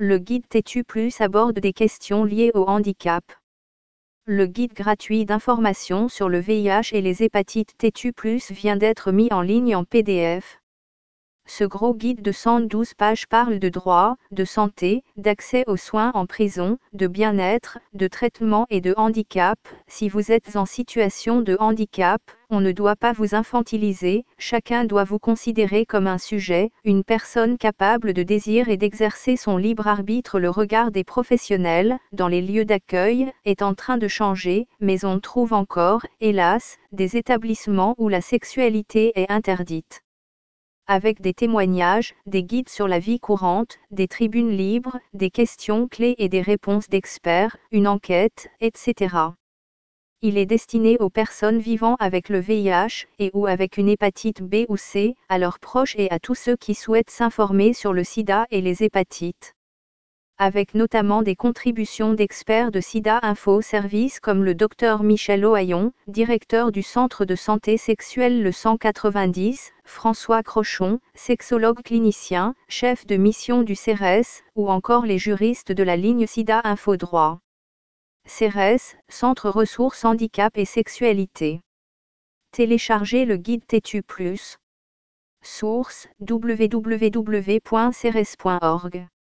Le guide Têtu Plus aborde des questions liées au handicap. Le guide gratuit d'information sur le VIH et les hépatites Têtu Plus vient d'être mis en ligne en PDF. Ce gros guide de 112 pages parle de droit, de santé, d'accès aux soins en prison, de bien-être, de traitement et de handicap. Si vous êtes en situation de handicap, on ne doit pas vous infantiliser, chacun doit vous considérer comme un sujet, une personne capable de désir et d'exercer son libre arbitre. Le regard des professionnels, dans les lieux d'accueil, est en train de changer, mais on trouve encore, hélas, des établissements où la sexualité est interdite. Avec des témoignages, des guides sur la vie courante, des tribunes libres, des questions clés et des réponses d'experts, une enquête, etc. Il est destiné aux personnes vivant avec le VIH et ou avec une hépatite B ou C, à leurs proches et à tous ceux qui souhaitent s'informer sur le sida et les hépatites. Avec notamment des contributions d'experts de Sida Info Service comme le Dr Michel Ohaillon, directeur du Centre de santé sexuelle le 190, François Crochon, sexologue clinicien, chef de mission du CERES, ou encore les juristes de la ligne Sida Info Droit. CERES, Centre Ressources Handicap et Sexualité. Téléchargez le guide Têtu Plus. Source: www.ceres.org